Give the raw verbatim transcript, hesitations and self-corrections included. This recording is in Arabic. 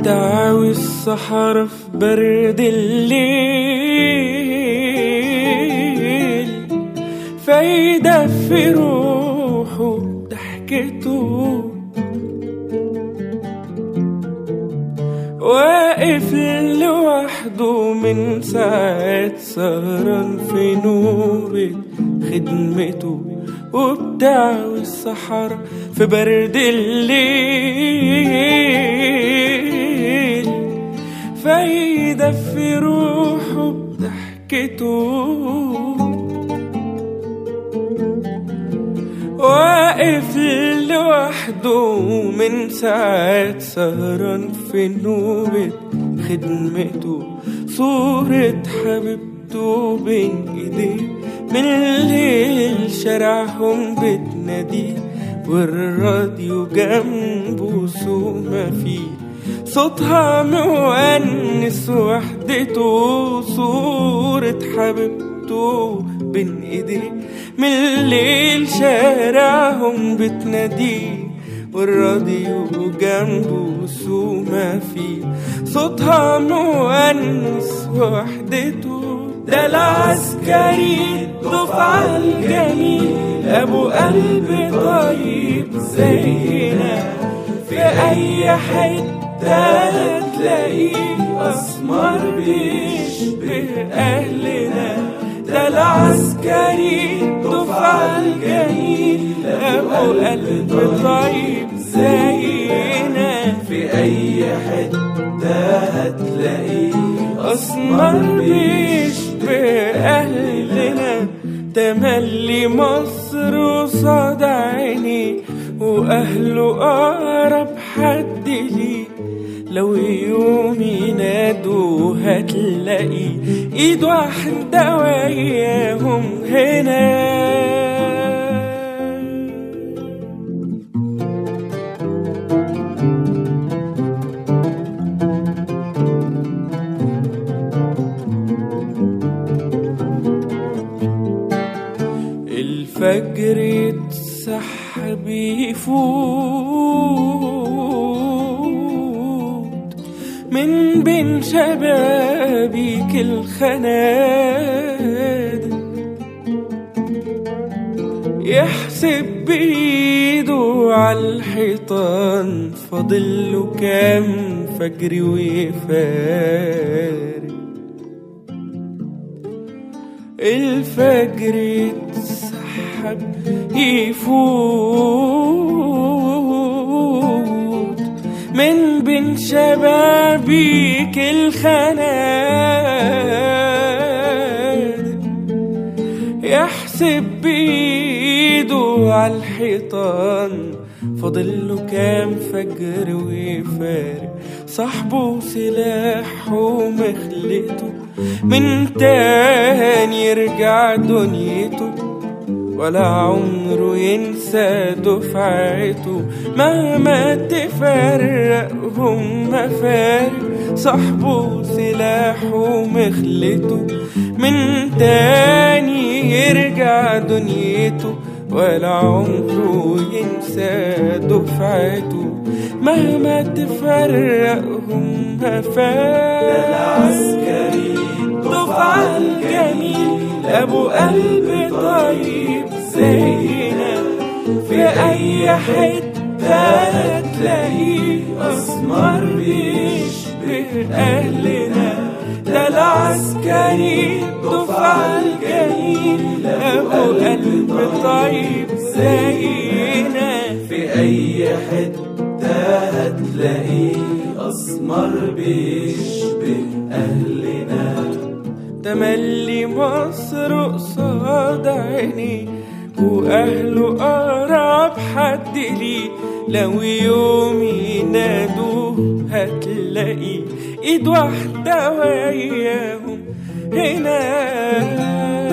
وبدعوي الصحراء في برد الليل، فيدفي روحه بضحكته، واقف لوحده من ساعات سهران في نوبة خدمته، وبدعوي الصحراء في برد الليل، فيدفي روحه بضحكته، واقف لوحده من ساعات سهران في نوبة خدمته، صورة حبيبته بين ايديه، من الليل شارعهم بتناديه، والراديو جنبه سوق ما فيه، صوتها مونس وحدته، صورة حبيبته بين ايديه، من الليل شارعهم بتناديه، والراديو جنبه سوق ما فيه، صوتها مونس وحدته. ده العسكري الدفعة الجميل، أبو قلب طيب زينا، في أي حتة تلاقيه أسمر بيشبه أهلنا. ده العسكري الدفعة الجميل، أبو قلب طيب زينا، في أي حتة هتلاقيه أسمر بيشبه أهلنا. تملي مصر قصاد عيني، وأهله أقرب حد ليه، لو يوم ينادوا هتلاقي إيد واحدة وياهم هنا. الفجر يتسحب يفوت من بين شبابيك الخنادق، يحسب بإيده عالحيطان فاضله كام فجر ويفارق. الفجر يتسحب يفوت من بين شبابيك الخنادق، يحسب بإيده عالحيطان فاضله كام فجر ويفارق. صاحبه سلاحه ومخلته، من تاني يرجع دنيته، ولا عمره ينسى دفعته، مهما تفرقهم مفارق. صاحبه سلاحه ومخلته، من تاني يرجع دنيته، ولا عمره ينسى دفعته، مهما تفرقهم مفارق. العسكري الدفعة الجميل، أبو قلب طيب زينا، في أي حتة تلاقيه أسمر بيشبه أهلنا. ده العسكري الدفعة الجميل، أبو قلب طيب زينا، في أي حتة هتلاقيه أسمر بيشبه أهلنا. تملي مصر قصاد عيني، وأهله أقرب حد ليه، لو يوم ينادوه هتلاقي إيد واحدة وياهم هنا.